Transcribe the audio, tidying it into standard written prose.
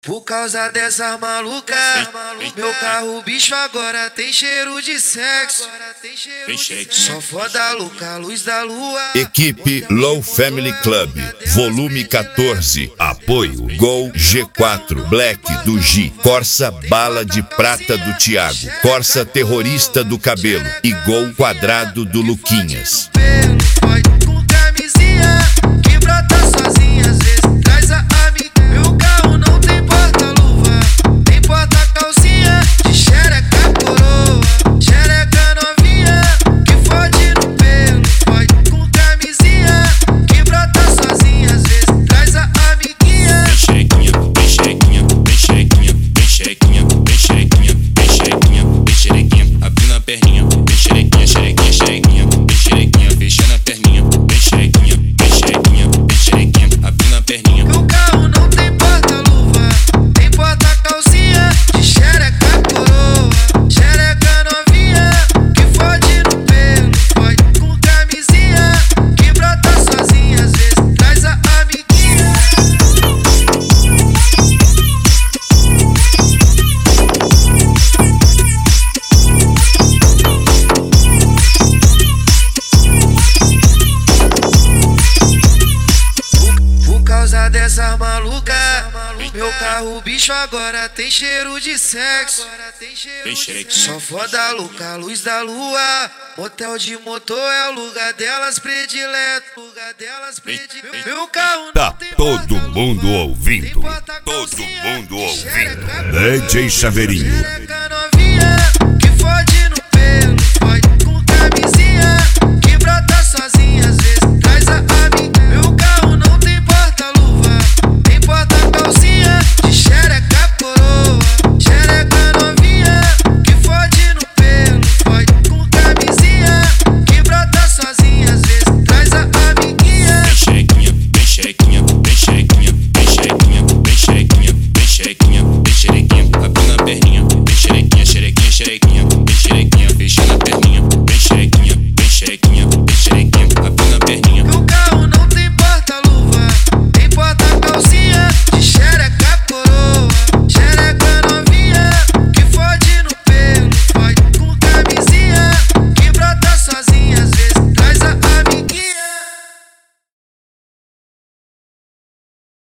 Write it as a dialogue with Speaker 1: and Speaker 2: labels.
Speaker 1: Por causa dessa maluca, meu carro bicho agora tem cheiro de sexo. Só foda louca, luz da lua.
Speaker 2: Equipe Low Family Club, volume 14. Apoio Gol G4, Black do G, Corsa Bala de Prata do Thiago, Corsa Terrorista do Cabelo e Gol Quadrado do Luquinhas.
Speaker 1: Com camisinha que brota sozinha, às vezes traz a amiga. Meu carro não tem porta-luva, tem porta-calcinha de xereca coroa, xereca novinha que fode no pelo. Fode com camisinha que brota sozinha, às vezes traz a amiguinha.
Speaker 3: Vem xerequinha, vem xerequinha, vem xerequinha, vem xerequinha, vem xerequinha, vem xerequinha, vem xerequinha, abrindo a perninha, vem xerequinha, xerequinha, xerequinha, vem xerequinha, fechando a perninha, vem xerequinha, vem xerequinha, vem xerequinha, abrindo a perninha.
Speaker 1: Meu carro não tem porta-luva, tem porta-calcinha de xereca coroa, xereca novinha que fode no pelo. Fode com camisinha que brota sozinha, às vezes traz a amiguinha. Por causa dessa maluca, meu carro bicho agora tem cheiro de sexo. Só foda louca, luz da lua. Motel de motor é o lugar delas predileto. Meu carro não
Speaker 2: Tá
Speaker 1: tem
Speaker 2: todo
Speaker 1: porta-luva,
Speaker 2: mundo ouvindo,
Speaker 1: tem porta-calcinha
Speaker 2: todo mundo
Speaker 1: de
Speaker 2: ouvindo.
Speaker 1: xereca
Speaker 2: DJ Chaveirinho.